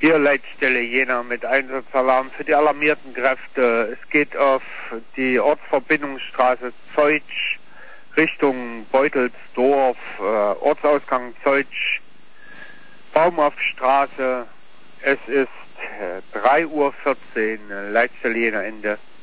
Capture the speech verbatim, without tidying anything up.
Hier Leitstelle Jena mit Einsatzalarm für die alarmierten Kräfte. Es geht auf die Ortsverbindungsstraße Zeutsch Richtung Beutelsdorf, äh, Ortsausgang Zeutsch, Baumhoffstraße. Es ist äh, drei Uhr vierzehn, Leitstelle Jena Ende.